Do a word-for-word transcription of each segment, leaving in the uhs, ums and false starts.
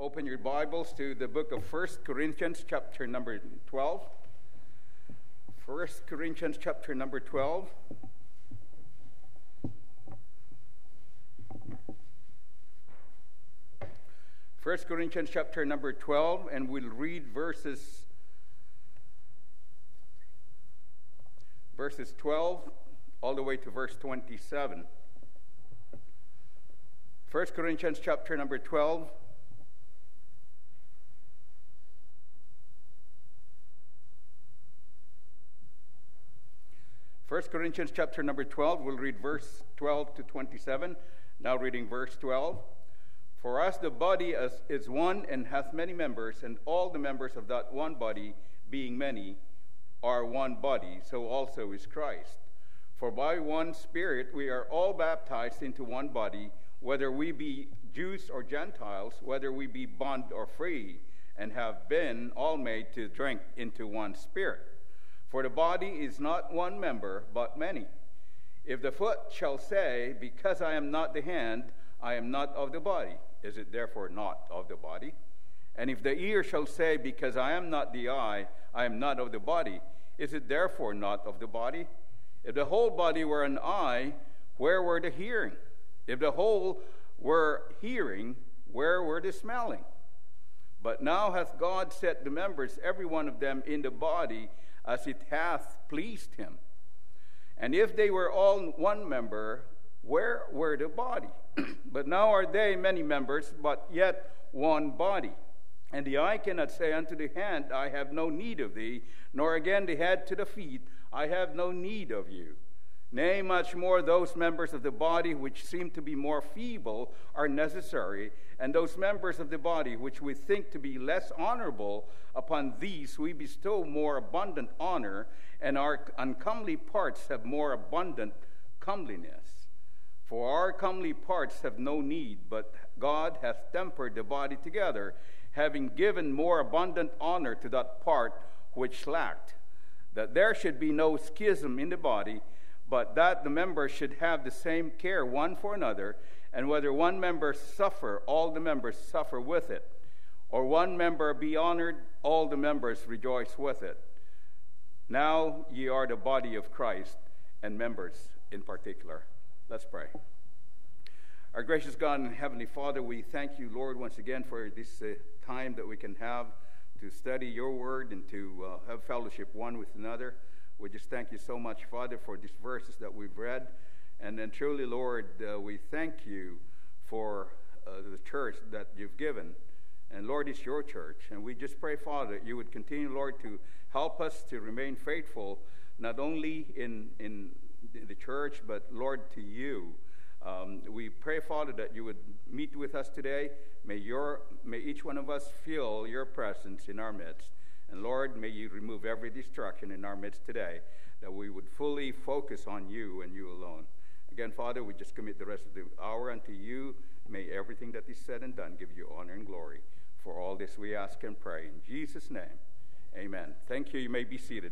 Open your Bibles to the book of First Corinthians, chapter number twelve. First Corinthians, chapter number twelve. First Corinthians, chapter number twelve, and we'll read verses, verses twelve all the way to verse twenty-seven. First Corinthians, chapter number twelve. First Corinthians chapter number twelve, we'll read verse twelve to twenty-seven. Now reading verse twelve. For us the body is, is one and hath many members, and all the members of that one body, being many, are one body, so also is Christ. For by one Spirit we are all baptized into one body, whether we be Jews or Gentiles, whether we be bond or free, and have been all made to drink into one Spirit. For the body is not one member, but many. If the foot shall say, because I am not the hand, I am not of the body, is it therefore not of the body? And if the ear shall say, because I am not the eye, I am not of the body, is it therefore not of the body? If the whole body were an eye, where were the hearing? If the whole were hearing, where were the smelling? But now hath God set the members, every one of them, in the body, as it hath pleased him. And if they were all one member, where were the body? But now are they many members, but yet one body. And the eye cannot say unto the hand, I have no need of thee, nor again the head to the feet, I have no need of you. Nay, much more those members of the body which seem to be more feeble are necessary, and those members of the body which we think to be less honorable, upon these we bestow more abundant honor, and our uncomely parts have more abundant comeliness. For our comely parts have no need, but God hath tempered the body together, having given more abundant honor to that part which lacked, that there should be no schism in the body, but that the members should have the same care one for another, and whether one member suffer, all the members suffer with it, or one member be honored, all the members rejoice with it. Now ye are the body of Christ, and members in particular. Let's pray. Our gracious God and Heavenly Father, we thank you, Lord, once again for this uh, time that we can have to study your word and to uh, have fellowship one with another. We just thank you so much, Father, for these verses that we've read. And then truly, Lord, uh, we thank you for uh, the church that you've given. And Lord, it's your church. And we just pray, Father, that you would continue, Lord, to help us to remain faithful, not only in, in the church, but, Lord, to you. Um, we pray, Father, that you would meet with us today. May, your, may each one of us feel your presence in our midst. And Lord, may you remove every distraction in our midst today, that we would fully focus on you and you alone. Again, Father, we just commit the rest of the hour unto you. May everything that is said and done give you honor and glory. For all this we ask and pray. In Jesus' name, amen. Thank you. You may be seated.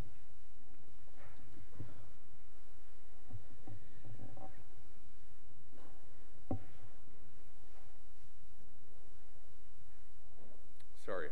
Sorry.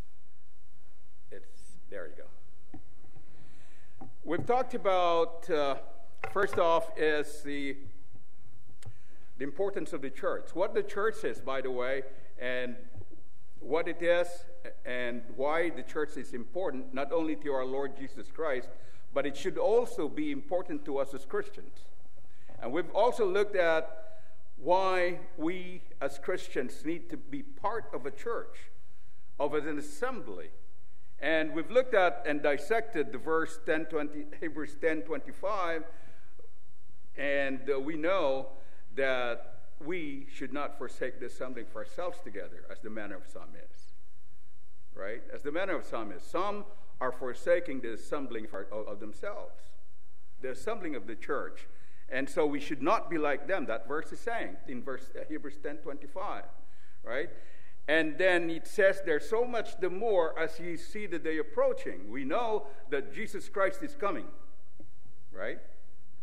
There you go. We've talked about, uh, first off, is the, the importance of the church. What the church is, by the way, and what it is, and why the church is important, not only to our Lord Jesus Christ, but it should also be important to us as Christians. And we've also looked at why we as Christians need to be part of a church, of an assembly. And we've looked at and dissected the verse ten twenty, Hebrews ten twenty-five, and uh, we know that we should not forsake the assembling for ourselves together, as the manner of some is. Right? As the manner of some is. Some are forsaking the assembling for, of, of themselves, the assembling of the church. And so we should not be like them. That verse is saying in verse uh, Hebrews ten twenty-five, right? And then it says there, so much the more as ye see the day approaching. We know that Jesus Christ is coming, right?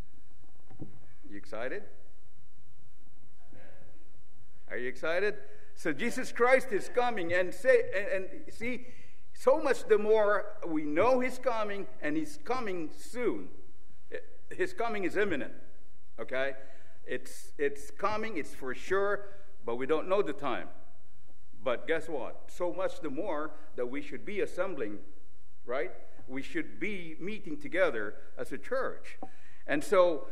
You excited? Are you excited? So Jesus Christ is coming, and say and, and see, so much the more we know He's coming, and He's coming soon. His coming is imminent. Okay, it's it's coming. It's for sure, but we don't know the time. But guess what? So much the more that we should be assembling, right? We should be meeting together as a church, and so.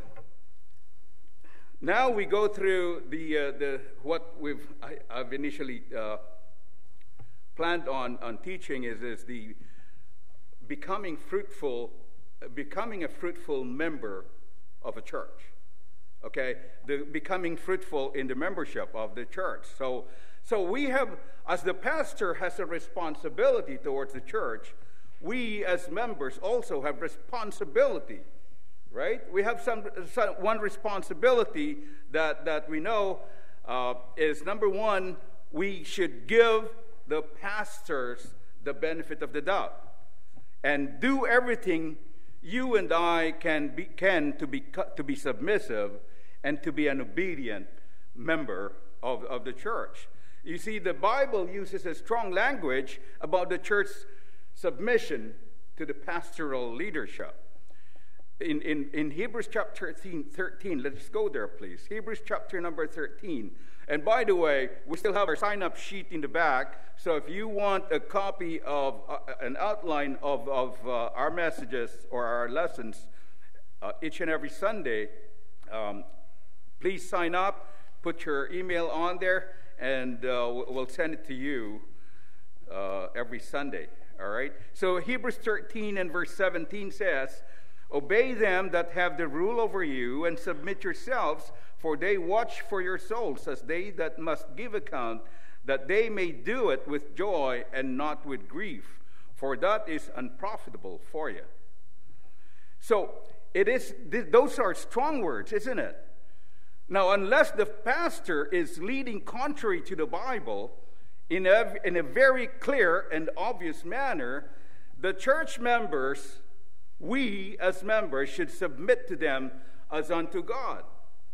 Now we go through the uh, the what we've I, I've initially uh, planned on on teaching is is the becoming fruitful, becoming a fruitful member of a church. Okay, the becoming fruitful in the membership of the church. So so we have, as the pastor has a responsibility towards the church, we as members also have responsibility. Right? We have some, some one responsibility that, that we know uh, is, number one, we should give the pastors the benefit of the doubt and do everything you and I can be, can to be to be submissive and to be an obedient member of, of the church. You see, the Bible uses a strong language about the church's submission to the pastoral leadership. In, in, in Hebrews chapter thirteen, let's go there, please. Hebrews chapter number thirteen. And by the way, we still have our sign-up sheet in the back. So if you want a copy of uh, an outline of, of uh, our messages or our lessons uh, each and every Sunday, um, please sign up, put your email on there, and uh, we'll send it to you uh, every Sunday. All right? So Hebrews thirteen and verse seventeen says, "Obey them that have the rule over you, and submit yourselves, for they watch for your souls, as they that must give account, that they may do it with joy and not with grief, for that is unprofitable for you." So it is; those are strong words, isn't it? Now, unless the pastor is leading contrary to the Bible in a, in a very clear and obvious manner, the church members, we as members, should submit to them as unto God.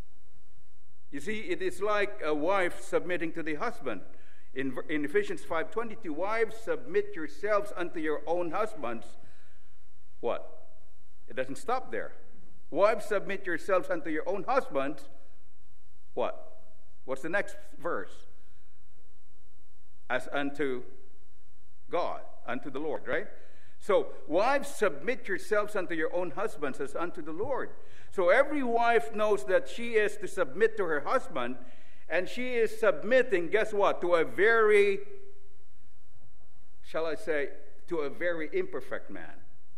You see, it is like a wife submitting to the husband. In, in Ephesians five twenty-two, wives, submit yourselves unto your own husbands. What? It doesn't stop there. Wives, submit yourselves unto your own husbands. What? What's the next verse? As unto God, unto the Lord, right? So, wives, submit yourselves unto your own husbands as unto the Lord. So every wife knows that she is to submit to her husband, and she is submitting, guess what, to a very, shall I say, to a very imperfect man.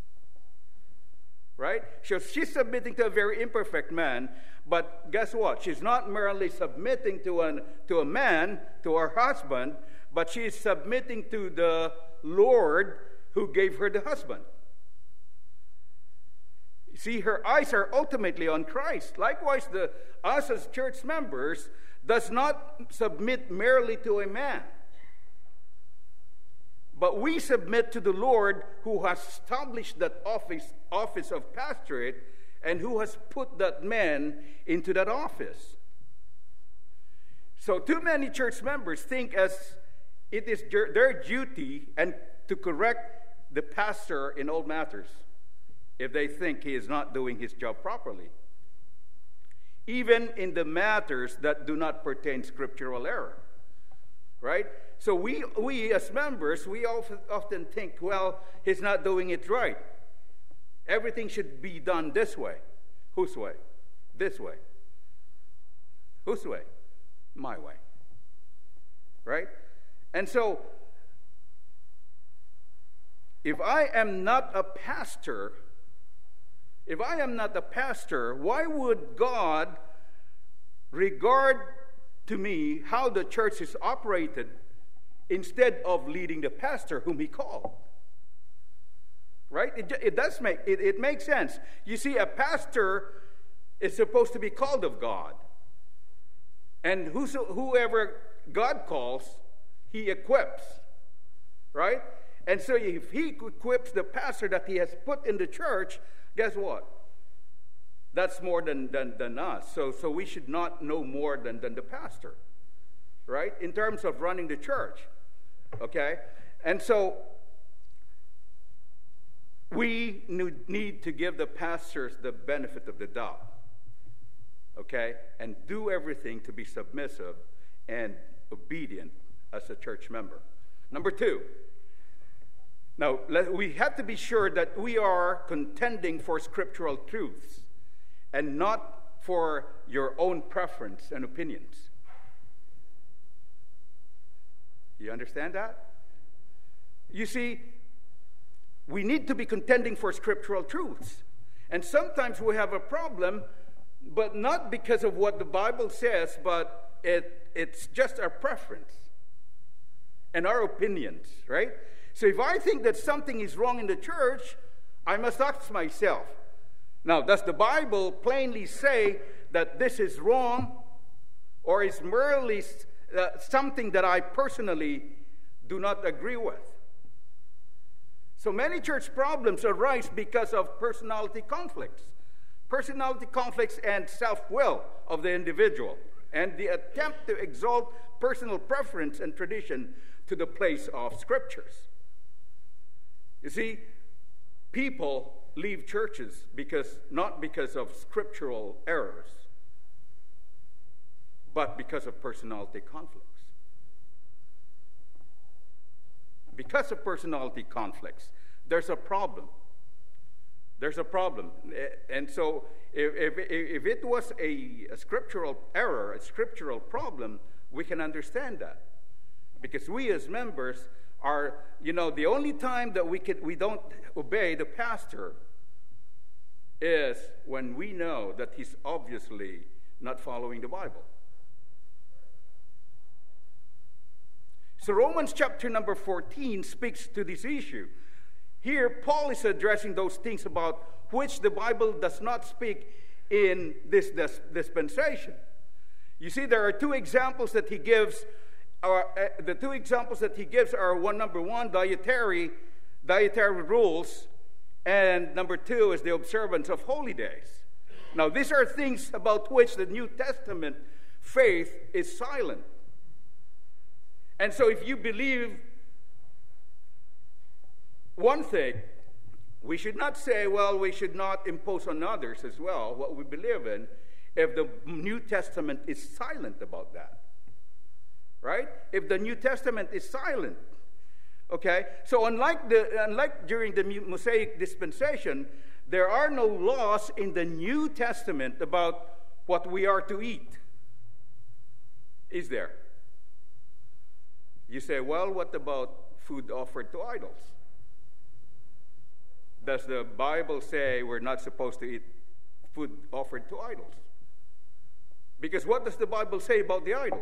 Right? So she's submitting to a very imperfect man, but guess what? She's not merely submitting to, an, to a man, to her husband, but she is submitting to the Lord who gave her the husband. See, her eyes are ultimately on Christ. Likewise, the us as church members does not submit merely to a man, but we submit to the Lord who has established that office, office of pastorate, and who has put that man into that office. So too many church members think as it is their duty and to correct the pastor in all matters if they think he is not doing his job properly, even in the matters that do not pertain scriptural error. Right? So we, we as members, we often think, well, he's not doing it right. Everything should be done this way. Whose way? This way. Whose way? My way. Right? And so, if I am not a pastor, if I am not a pastor, why would God regard to me how the church is operated instead of leading the pastor whom he called? Right? It, it does make, it, it makes sense. You see, a pastor is supposed to be called of God. And whoso, whoever God calls, he equips. Right? And so if he equips the pastor that he has put in the church, guess what? That's more than, than, than us. So, so we should not know more than, than the pastor. right, in terms of running the church, okay? And so we need to give the pastors the benefit of the doubt, okay, and do everything to be submissive and obedient as a church member. Number two, now we have to be sure that we are contending for scriptural truths and not for your own preference and opinions. You understand that? You see, we need to be contending for scriptural truths. And sometimes we have a problem, but not because of what the Bible says, but it, it's just our preference and our opinions, right? So if I think that something is wrong in the church, I must ask myself, now, does the Bible plainly say that this is wrong, or is merely uh, something that I personally do not agree with? So many church problems arise because of personality conflicts. Personality conflicts and self-will of the individual, and the attempt to exalt personal preference and tradition to the place of scriptures. You see, people leave churches because not because of scriptural errors, but because of personality conflicts. Because of personality conflicts, there's a problem. There's a problem. And so if, if, if it was a, a scriptural error, a scriptural problem, we can understand that. Because we as members are, you know, the only time that we can, we don't obey the pastor is when we know that he's obviously not following the Bible. So Romans chapter number fourteen speaks to this issue. Here, Paul is addressing those things about which the Bible does not speak in this dispensation. You see, there are two examples that he gives. Are, uh, the two examples that he gives are one, number one, dietary, dietary rules, and number two is the observance of holy days. Now, these are things about which the New Testament faith is silent. And so if you believe one thing, we should not say, well, we should not impose on others as well what we believe in if the New Testament is silent about that. Right? If the New Testament is silent. Okay? So unlike the unlike during the Mosaic dispensation, there are no laws in the New Testament about what we are to eat. Is there? You say, well, what about food offered to idols? Does the Bible say we're not supposed to eat food offered to idols? Because what does the Bible say about the idols?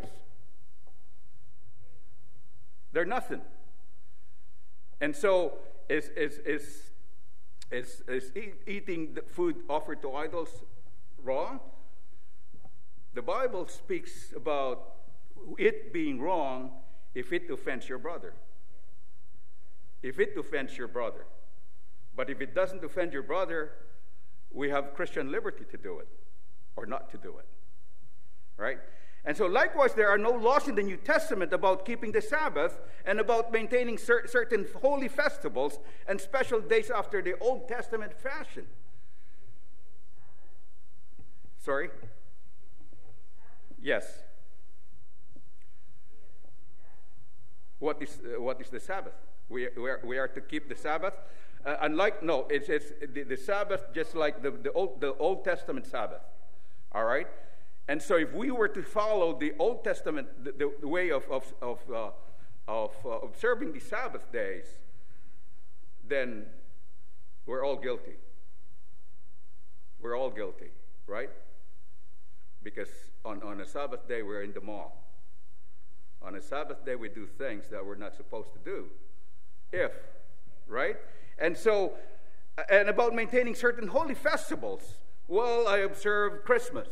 They're nothing. And so is, is, is, is, is eating the food offered to idols wrong? The Bible speaks about it being wrong if it offends your brother. If it offends your brother. But if it doesn't offend your brother, we have Christian liberty to do it or not to do it. Right? And so likewise, there are no laws in the New Testament about keeping the Sabbath and about maintaining cer- certain holy festivals and special days after the Old Testament fashion. Sorry? Yes. What is uh, what is the Sabbath? We we are, we are to keep the Sabbath. Uh, unlike no, it's it's the, the Sabbath just like the the old the Old Testament Sabbath. All right. And so, if we were to follow the Old Testament, the, the way of of of, uh, of uh, observing the Sabbath days, then we're all guilty. We're all guilty, right? Because on, on a Sabbath day, we're in the mall. On a Sabbath day, we do things that we're not supposed to do. If, right? And so, and about maintaining certain holy festivals. Well, I observe Christmas.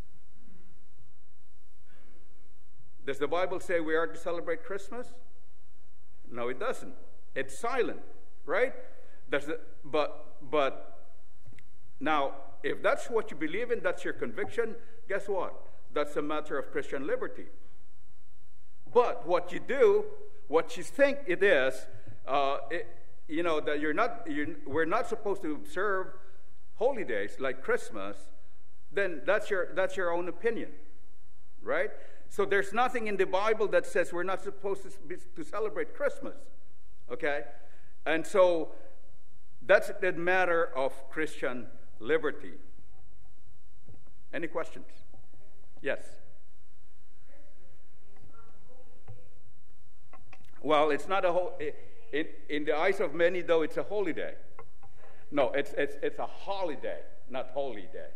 Does the Bible say we are to celebrate Christmas? No, it doesn't. It's silent, right? Does the, but but now, if that's what you believe in, that's your conviction, guess what? That's a matter of Christian liberty. But what you do, what you think it is, uh, it, you know, that you're not, you're, we're not supposed to observe holy days like Christmas, then that's your, that's your own opinion, right? So there's nothing in the Bible that says we're not supposed to, be, to celebrate Christmas, okay? And so that's the matter of Christian liberty. Any questions? Yes. Well, it's not a whole. In, in the eyes of many, though, it's a holy day. No, it's it's it's a holiday, not holy day.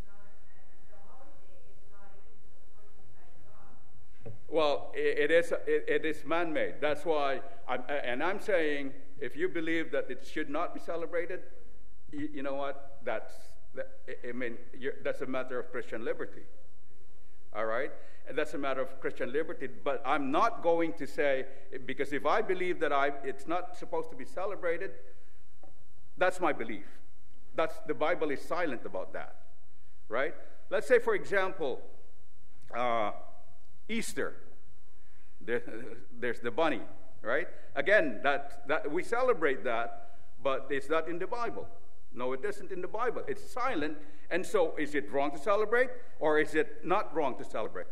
Well, it, it is it, it is man-made. That's why, I'm, and I'm saying, if you believe that it should not be celebrated, you, you know what? That's I mean, that's a matter of Christian liberty. All right? And that's a matter of Christian liberty. But I'm not going to say, because if I believe that I it's not supposed to be celebrated, that's my belief. That's the Bible is silent about that. Right? Let's say, for example, uh, Easter. There, there's the bunny, right? Again, that, that we celebrate that, but it's not in the Bible. No, it isn't in the Bible. It's silent. And so is it wrong to celebrate, or is it not wrong to celebrate?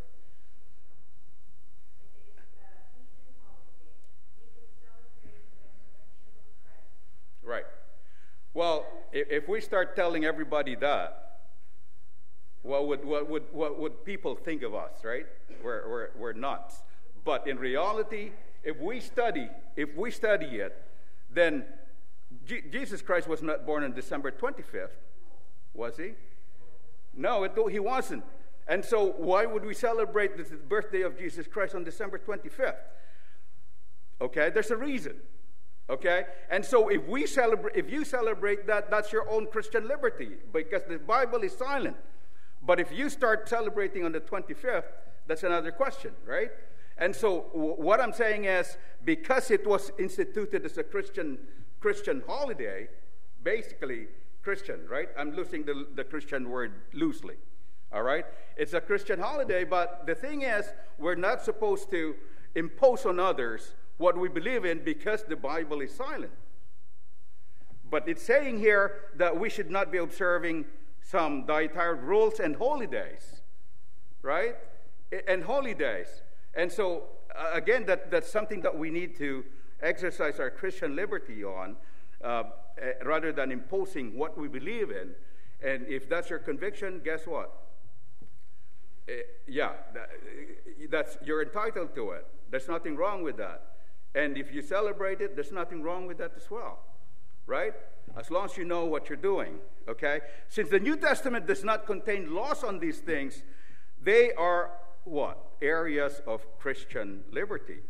Right. Well, if we start telling everybody that, what would what would what would people think of us, right? We're we're we're nuts. But in reality, if we study, if we study it, then G- Jesus Christ was not born on December twenty-fifth, was he? No, it, he wasn't. And so why would we celebrate the birthday of Jesus Christ on December twenty-fifth? Okay, there's a reason. Okay? And so if we celebrate, if you celebrate that, that's your own Christian liberty, because the Bible is silent. But if you start celebrating on the twenty-fifth, that's another question, right? And so w- what I'm saying is, because it was instituted as a Christian Christian holiday, basically Christian, right? I'm using the, the Christian word loosely, all right? It's a Christian holiday, but the thing is, we're not supposed to impose on others what we believe in because the Bible is silent. But it's saying here that we should not be observing some dietary rules and holy days, right? And holy days. And so, uh, again, that, that's something that we need to exercise our Christian liberty on, uh, uh, rather than imposing what we believe in. And if that's your conviction, guess what? Uh, yeah, that, that's you're entitled to it. There's nothing wrong with that. And if you celebrate it, there's nothing wrong with that as well, right? As long as you know what you're doing, okay? Since the New Testament does not contain laws on these things, they are what? Areas of Christian liberty.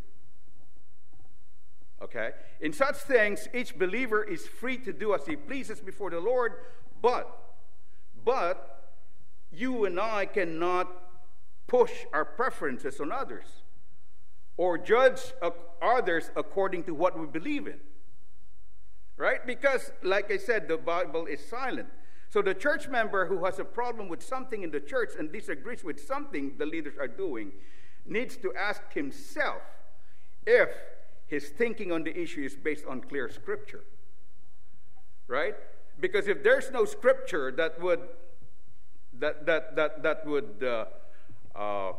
Okay? In such things, each believer is free to do as he pleases before the Lord, but, but, you and I cannot push our preferences on others or judge others according to what we believe in. Right? Because, like I said, the Bible is silent. So the church member who has a problem with something in the church and disagrees with something the leaders are doing needs to ask himself if his thinking on the issue is based on clear scripture. Right? Because if there's no scripture that would that that that that would uh, uh,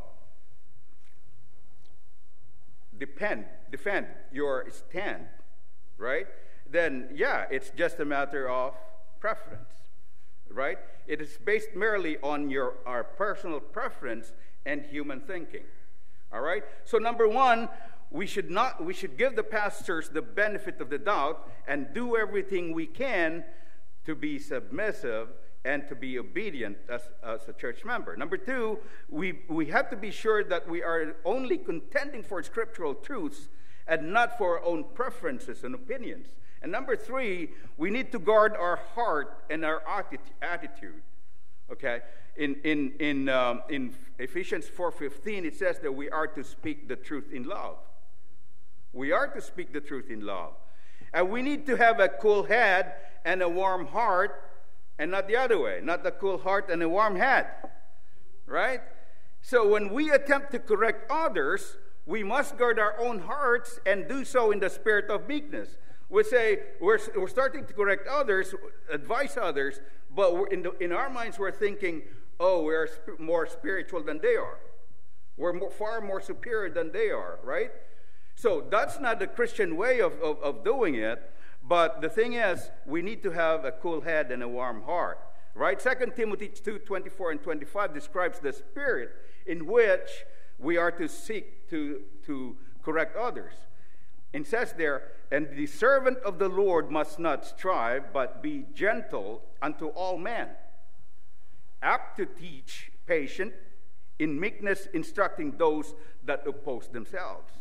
depend defend your stand, right? Then yeah, it's just a matter of preference. Right? It is based merely on your our personal preference and human thinking. All right? So number one, we should not we should give the pastors the benefit of the doubt and do everything we can to be submissive and to be obedient as, as a church member. Number two, we, we have to be sure that we are only contending for scriptural truths and not for our own preferences and opinions. And number three, we need to guard our heart and our attitude. Okay, in in in um, in Ephesians four fifteen, it says that we are to speak the truth in love. We are to speak the truth in love, and we need to have a cool head and a warm heart, and not the other way, not a cool heart and a warm head, right? So when we attempt to correct others, we must guard our own hearts and do so in the spirit of meekness. We say we're, we're starting to correct others, advise others, but we're in, the, in our minds we're thinking, oh, we're sp- more spiritual than they are. We're more, far more superior than they are, right? So that's not the Christian way of, of, of doing it. But the thing is, we need to have a cool head and a warm heart, right? Second Timothy two, twenty-four and twenty-five describes the spirit in which we are to seek to, to correct others. It says there, and the servant of the Lord must not strive, but be gentle unto all men, apt to teach, patient, in meekness instructing those that oppose themselves.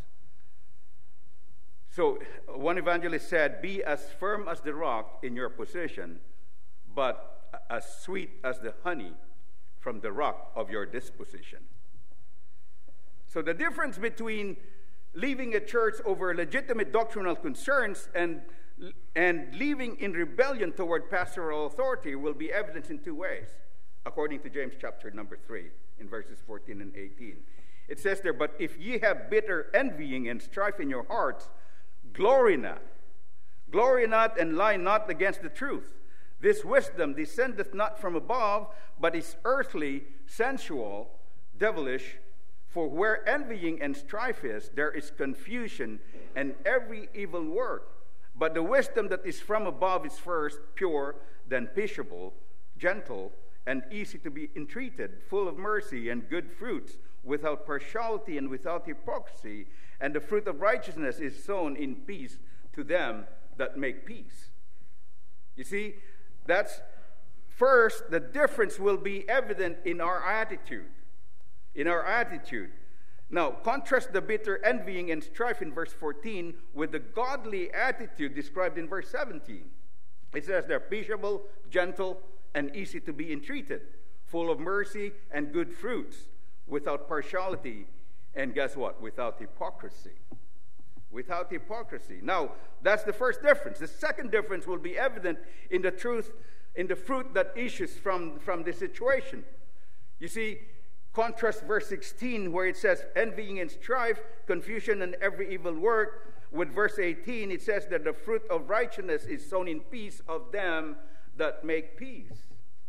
So one evangelist said, be as firm as the rock in your position, but as sweet as the honey from the rock of your disposition. So the difference between leaving a church over legitimate doctrinal concerns and, and leaving in rebellion toward pastoral authority will be evidenced in two ways, according to James chapter number three, in verses fourteen and eighteen. It says there, but if ye have bitter envying and strife in your hearts, glory not. Glory not and lie not against the truth. This wisdom descendeth not from above, but is earthly, sensual, devilish. For where envying and strife is, there is confusion and every evil work. But the wisdom that is from above is first pure, then peaceable, gentle, and easy to be entreated, full of mercy and good fruits, without partiality and without hypocrisy. And the fruit of righteousness is sown in peace to them that make peace. You see, that's first, the difference will be evident in our attitude. In our attitude. Now, contrast the bitter envying and strife in verse fourteen with the godly attitude described in verse seventeen. It says they're peaceable, gentle, and easy to be entreated, full of mercy and good fruits, without partiality, and guess what? Without hypocrisy. Without hypocrisy. Now, that's the first difference. The second difference will be evident in the truth, in the fruit that issues from, from this situation. You see, contrast verse sixteen where it says envying and strife, confusion and every evil work, with verse eighteen it says that the fruit of righteousness is sown in peace of them that make peace.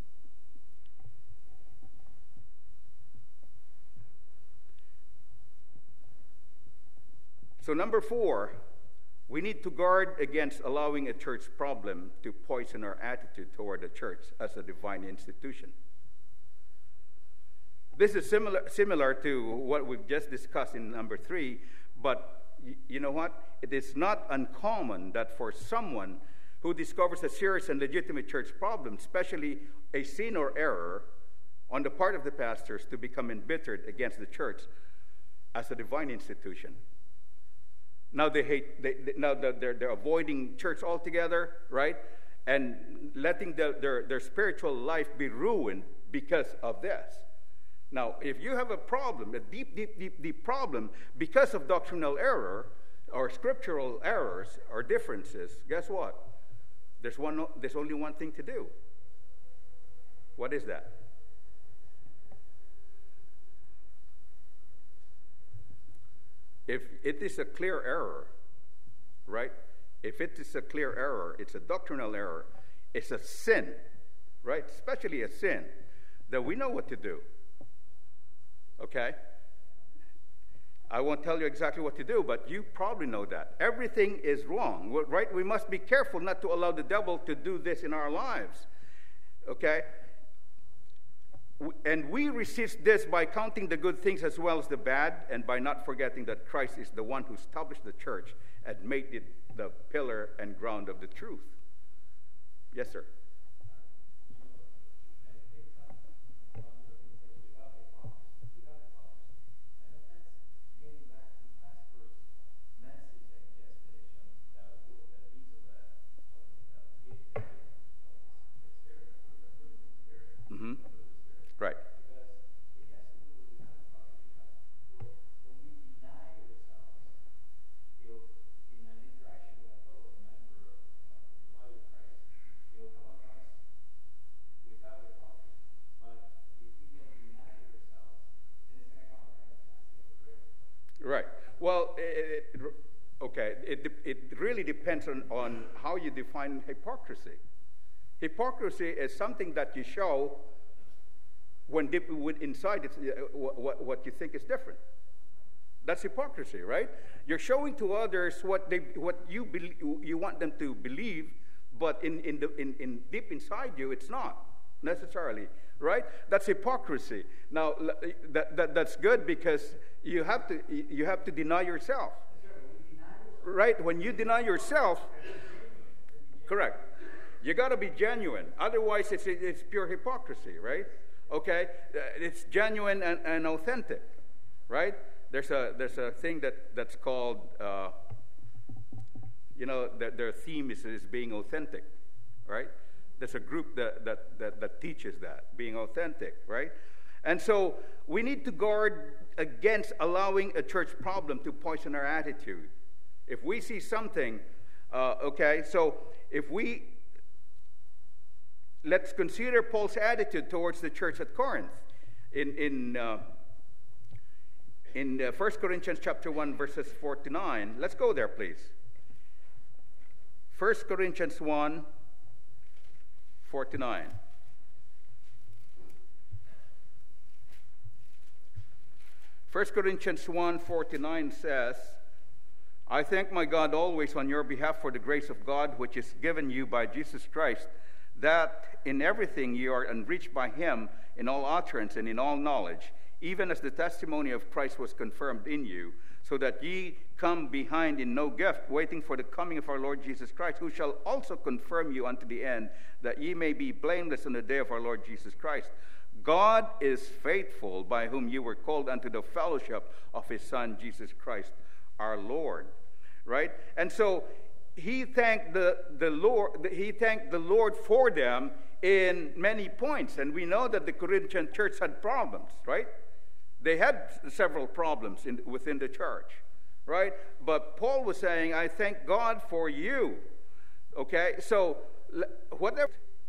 So number four, we need to guard against allowing a church problem to poison our attitude toward the church as a divine institution. This is similar, similar to what we've just discussed in number three, but y- you know what? It is not uncommon that for someone who discovers a serious and legitimate church problem, especially a sin or error on the part of the pastors, to become embittered against the church as a divine institution. Now they hate. They, they, now they're, they're avoiding church altogether, right? And letting the, their their spiritual life be ruined because of this. Now, if you have a problem, a deep, deep, deep, deep problem because of doctrinal error or scriptural errors or differences, guess what? There's one. There's only one thing to do. What is that? If it is a clear error, right? If it is a clear error, it's a doctrinal error, it's a sin, right? Especially a sin, then we know what to do. Okay? I won't tell you exactly what to do, but you probably know that. Everything is wrong, right? We must be careful not to allow the devil to do this in our lives. Okay? And we resist this by counting the good things as well as the bad, and by not forgetting that Christ is the one who established the church and made it the pillar and ground of the truth. Yes, sir. Mm-hmm. Right. Well, it, it, okay, it, it really depends on, on how you define hypocrisy. Hypocrisy is something that you show when deep inside it's what, what you think is different. That's hypocrisy, right? You're showing to others what they, what you believe, you want them to believe, but in, in, the, in, in deep inside you, it's not necessarily, right? That's hypocrisy. Now, that, that, that's good because you have to you have to deny yourself, right? When you deny yourself, correct. You got to be genuine. Otherwise, it's it's pure hypocrisy, right? Okay, it's genuine and, and authentic, right? There's a there's a thing that that's called, uh, you know, that their theme is, is being authentic, right? There's a group that, that that that teaches that, being authentic, right? And so we need to guard against allowing a church problem to poison our attitude. If we see something, uh, okay, so if we let's consider Paul's attitude towards the church at Corinth in in. Uh, In uh, First Corinthians chapter one, verses four to nine. Let's go there, please. First Corinthians one, four to nine. First Corinthians one, four to nine says, I thank my God always on your behalf for the grace of God which is given you by Jesus Christ, that in everything you are enriched by him in all utterance and in all knowledge, even as the testimony of Christ was confirmed in you, so that ye come behind in no gift, waiting for the coming of our Lord Jesus Christ, who shall also confirm you unto the end, that ye may be blameless on the day of our Lord Jesus Christ. God is faithful, by whom you were called unto the fellowship of his Son, Jesus Christ, our Lord. Right? And so he thanked the, the Lord, he thanked the Lord for them in many points. And we know that the Corinthian church had problems, right? They had several problems in, within the church, right? But Paul was saying, I thank God for you. Okay? So, whatever.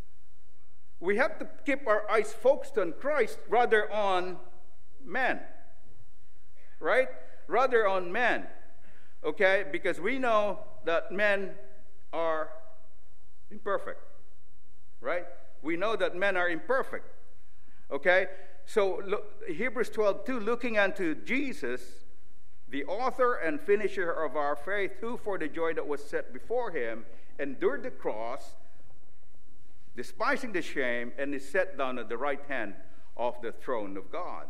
We have to keep our eyes focused on Christ rather on men. Right? Rather on men. Okay? Because we know that men are imperfect. Right? We know that men are imperfect. Okay? So look, Hebrews twelve two, looking unto Jesus, the author and finisher of our faith, who for the joy that was set before him endured the cross, despising the shame, and is set down at the right hand of the throne of God.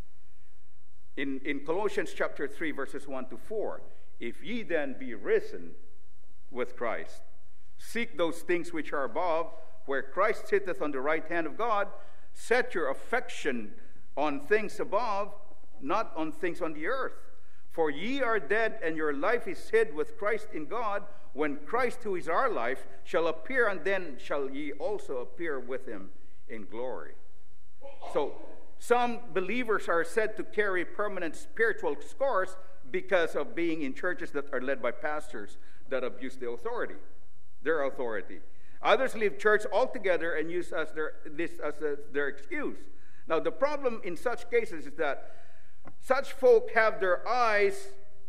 In, in Colossians chapter three, verses one to four, if ye then be risen with Christ, seek those things which are above, where Christ sitteth on the right hand of God. Set your affection on things above, not on things on the earth. For ye are dead, and your life is hid with Christ in God. When Christ, who is our life, shall appear, and then shall ye also appear with him in glory. So, some believers are said to carry permanent spiritual scars because of being in churches that are led by pastors that abuse the authority, their authority. Others leave church altogether and use as their, this as a, their excuse. Now, the problem in such cases is that such folk have their eyes,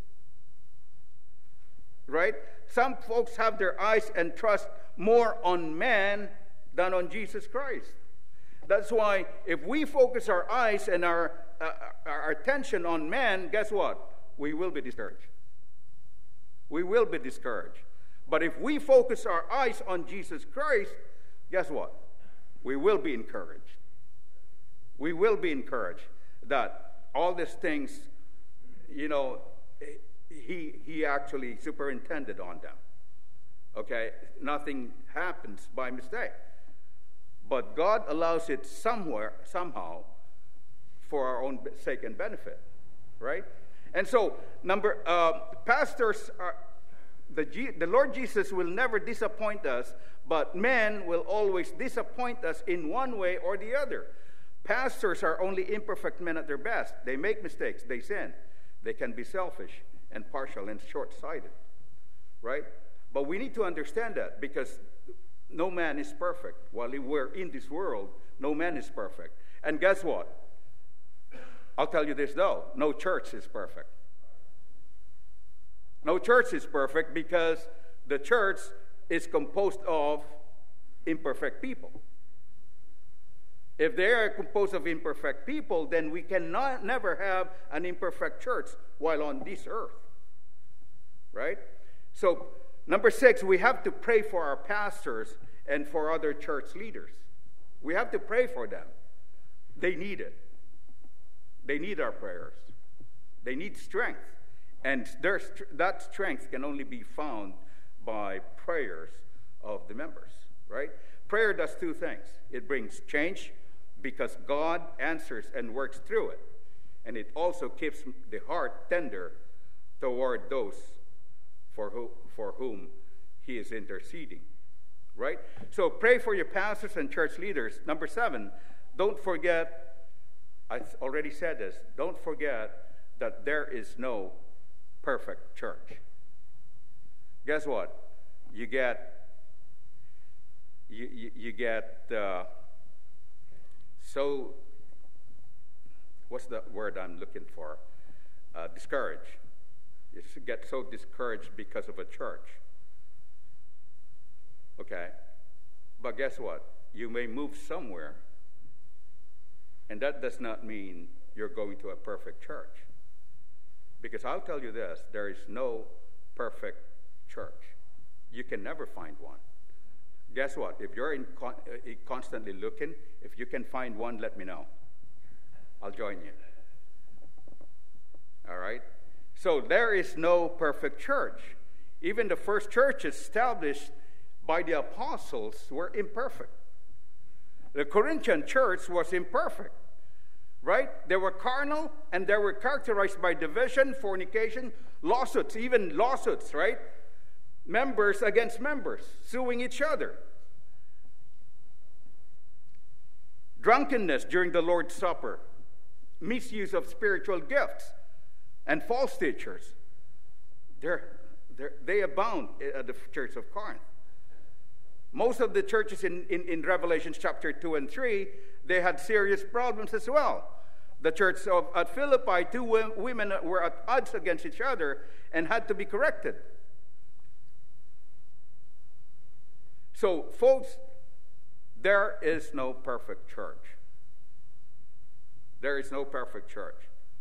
right? Some folks have their eyes and trust more on man than on Jesus Christ. That's why if we focus our eyes and our, uh, our attention on man, guess what? We will be discouraged. We will be discouraged. But if we focus our eyes on Jesus Christ, guess what? We will be encouraged. We will be encouraged that all these things, you know, he, he actually superintended on them. Okay? Nothing happens by mistake. But God allows it somewhere, somehow, for our own sake and benefit. Right? And so, number, uh, pastors are... The, G- the Lord Jesus will never disappoint us, but men will always disappoint us in one way or the other. Pastors are only imperfect men at their best. They make mistakes. They sin. They can be selfish and partial and short-sighted. Right? But we need to understand that because no man is perfect. While we're in this world, no man is perfect. And guess what? I'll tell you this though. No church is perfect. No church is perfect because the church is composed of imperfect people. If they are composed of imperfect people, then we cannot never have an imperfect church while on this earth. Right? So, number six, we have to pray for our pastors and for other church leaders. We have to pray for them. They need it. They need our prayers. They need strength. And their, that strength can only be found by prayers of the members, right? Prayer does two things. It brings change because God answers and works through it. And it also keeps the heart tender toward those for, who, for whom he is interceding, right? So pray for your pastors and church leaders. Number seven, don't forget, I already said this, don't forget that there is no perfect church. Guess what? You get, you, you, you get, uh, so, what's the word I'm looking for? Uh, discouraged. You get so discouraged because of a church. Okay? But guess what? You may move somewhere, and that does not mean you're going to a perfect church. Because I'll tell you this, there is no perfect church. You can never find one. Guess what? If you're in con- uh, constantly looking, if you can find one, let me know. I'll join you. All right? So there is no perfect church. Even the first churches established by the apostles were imperfect. The Corinthian church was imperfect. Right? They were carnal, and they were characterized by division, fornication, lawsuits, even lawsuits, right? Members against members, suing each other. Drunkenness during the Lord's Supper, misuse of spiritual gifts, and false teachers. They're, they're, they abound at the church of Corinth. Most of the churches in, in, in Revelation chapter two and three, they had serious problems as well. The church of, at Philippi, two women were at odds against each other and had to be corrected. So, folks, there is no perfect church. There is no perfect church.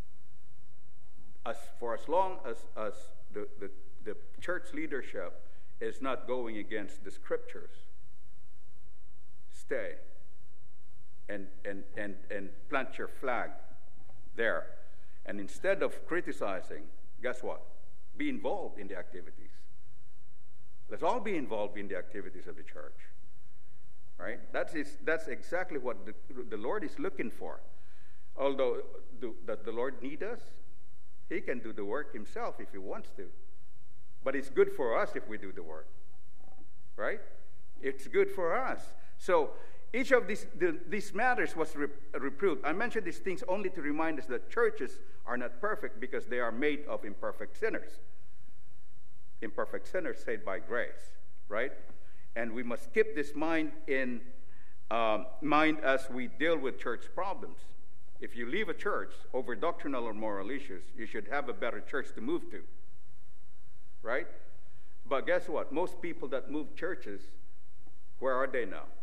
As for as long as, as the, the, the church leadership is not going against the scriptures, stay and, and, and, and plant your flag there. And instead of criticizing, guess what? Be involved in the activities. Let's all be involved in the activities of the church. Right? That's, is, that's exactly what the, the Lord is looking for. Although, do, does the Lord need us? He can do the work himself if he wants to. But it's good for us if we do the work. Right? It's good for us. So, each of these, the, these matters was re- reproved. I mentioned these things only to remind us that churches are not perfect because they are made of imperfect sinners. Imperfect sinners saved by grace, right? And we must keep this mind in um, mind as we deal with church problems. If you leave a church over doctrinal or moral issues, you should have a better church to move to, right? But guess what? Most people that move churches, where are they now?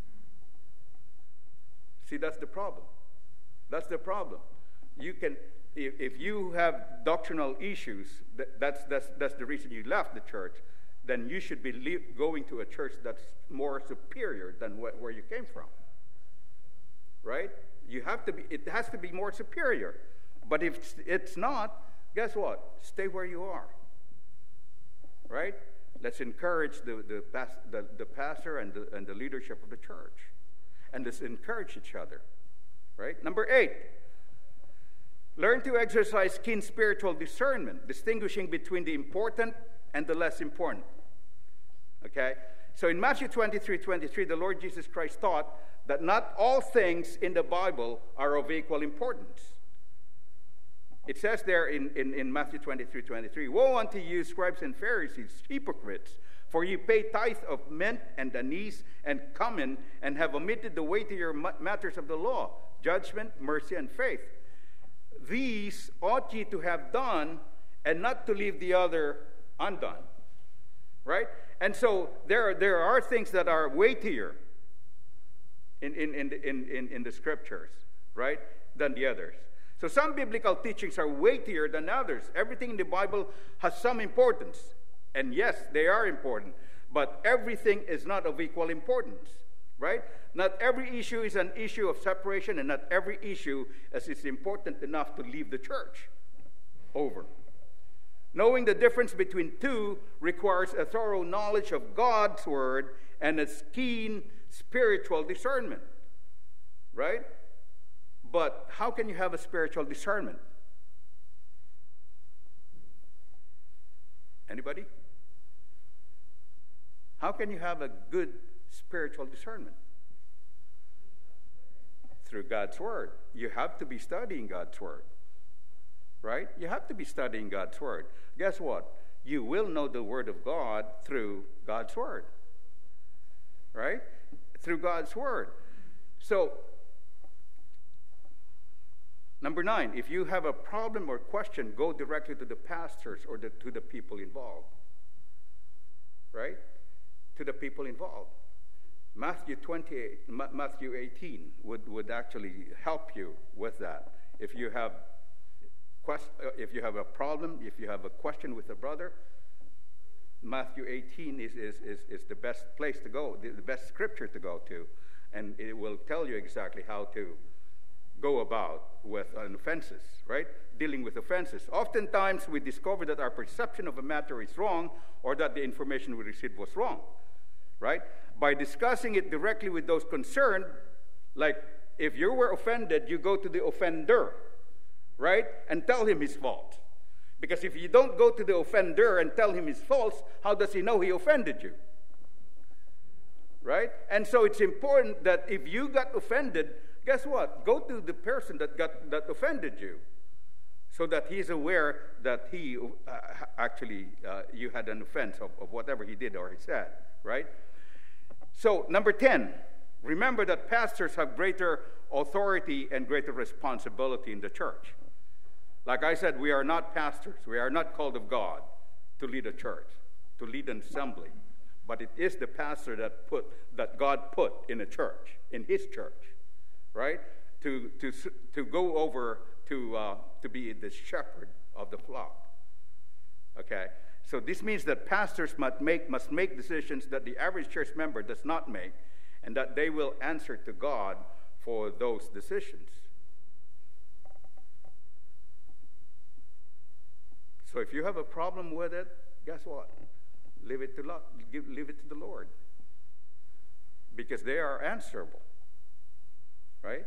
See, that's the problem. That's the problem. You can, if, if you have doctrinal issues, that, that's, that's, that's the reason you left the church, then you should be le- going to a church that's more superior than wh- where you came from. Right? You have to be, it has to be more superior. But if it's not, guess what? Stay where you are. Right? Let's encourage the, the, the, the pastor and the, and the leadership of the church. And let's encourage each other. Right? Number eight, learn to exercise keen spiritual discernment, distinguishing between the important and the less important. Okay? So in Matthew twenty-three twenty-three, the Lord Jesus Christ taught that not all things in the Bible are of equal importance. It says there in, in, in Matthew twenty-three twenty-three, woe unto you, scribes and Pharisees, hypocrites, for you pay tithe of mint and anise and cumin, and have omitted the weightier matters of the law, judgment, mercy, and faith. These ought ye to have done, and not to leave the other undone. Right? And so there, there are things that are weightier in, in, in, in, in, in the scriptures, right, than the others. So some biblical teachings are weightier than others. Everything in the Bible has some importance. And yes, they are important. But everything is not of equal importance, right? Not every issue is an issue of separation, and not every issue is, is important enough to leave the church over. Knowing the difference between two requires a thorough knowledge of God's word and a keen spiritual discernment, right? But how can you have a spiritual discernment? Anybody? How can you have a good spiritual discernment? Through God's word. You have to be studying God's word. Right? You have to be studying God's word. Guess what? You will know the word of God through God's word. Right? Through God's word. So, number nine, if you have a problem or question, go directly to the pastors or the, to the people involved. Right? To the people involved. Matthew twenty-eight, Matthew eighteen would, would actually help you with that. If you have If you have a problem, if you have a question with a brother, Matthew eighteen is, is, is, is the best place to go, the, the best scripture to go to. And it will tell you exactly how to go about with uh, offenses, right? Dealing with offenses. Oftentimes, we discover that our perception of a matter is wrong, or that the information we received was wrong, right? By discussing it directly with those concerned, like if you were offended, you go to the offender, right? And tell him his fault. Because if you don't go to the offender and tell him his faults, how does he know he offended you? Right? And so it's important that if you got offended, guess what? Go to the person that got that offended you, so that he's aware that he uh, actually, uh, you had an offense of, of whatever he did or he said, right? So, number ten, remember that pastors have greater authority and greater responsibility in the church. Like I said, we are not pastors. We are not called of God to lead a church, to lead an assembly. But it is the pastor that put that God put in a church, in his church, right? To to to go over to uh, to be the shepherd of the flock. Okay, so this means that pastors must make must make decisions that the average church member does not make, and that they will answer to God for those decisions. So if you have a problem with it, guess what? Leave it to lo- give, leave it to the Lord, because they are answerable, right?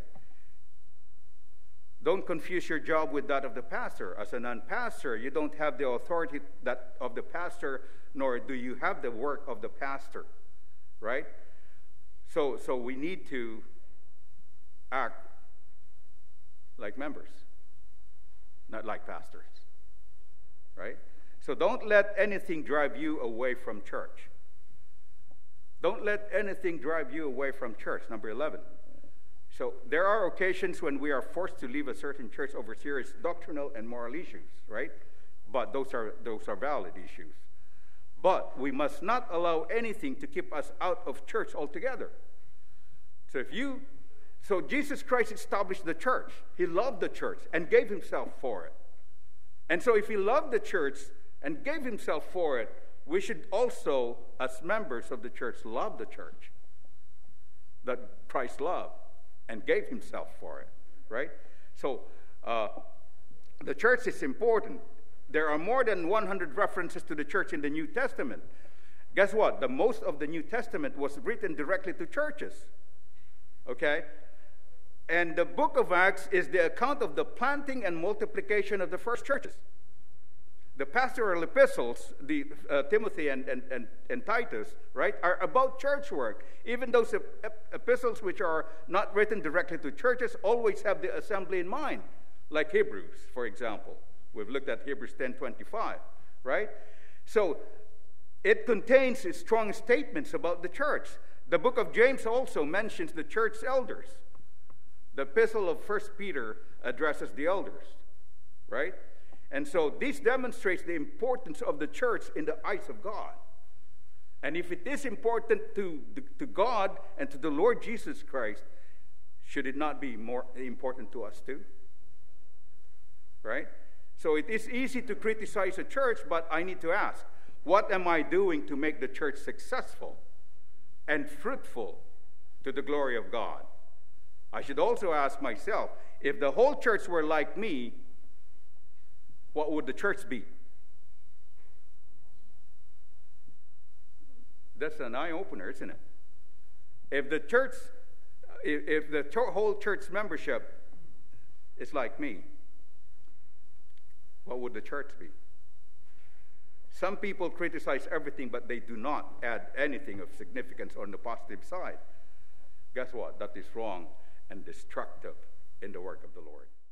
Don't confuse your job with that of the pastor. As a non-pastor, you don't have the authority that of the pastor, nor do you have the work of the pastor, right? So, so we need to act like members, not like pastors, right? So don't let anything drive you away from church. Don't let anything drive you away from church. Number eleven. So there are occasions when we are forced to leave a certain church over serious doctrinal and moral issues, right? But those are those are valid issues. But we must not allow anything to keep us out of church altogether. So if you so Jesus Christ established the church. He loved the church and gave himself for it. And so if he loved the church and gave himself for it, we should also, as members of the church, love the church that Christ loved and gave himself for it, right? So uh, the church is important. There are more than one hundred references to the church in the New Testament. Guess what? The most of the New Testament was written directly to churches, okay? And the book of Acts is the account of the planting and multiplication of the first churches. The pastoral epistles, the uh, Timothy and, and, and, and Titus, right, are about church work. Even those ep- epistles which are not written directly to churches always have the assembly in mind, like Hebrews, for example. We've looked at Hebrews ten twenty-five, right? So it contains strong statements about the church. The book of James also mentions the church elders. The epistle of First Peter addresses the elders, right? And so this demonstrates the importance of the church in the eyes of God. And if it is important to, to God and to the Lord Jesus Christ, should it not be more important to us too? Right? So it is easy to criticize a church, but I need to ask, what am I doing to make the church successful and fruitful to the glory of God? I should also ask myself, if the whole church were like me, what would the church be? That's an eye-opener, isn't it? If the church, if, if the to- whole church membership is like me, what would the church be? Some people criticize everything, but they do not add anything of significance on the positive side. Guess what? That is wrong and destructive in the work of the Lord.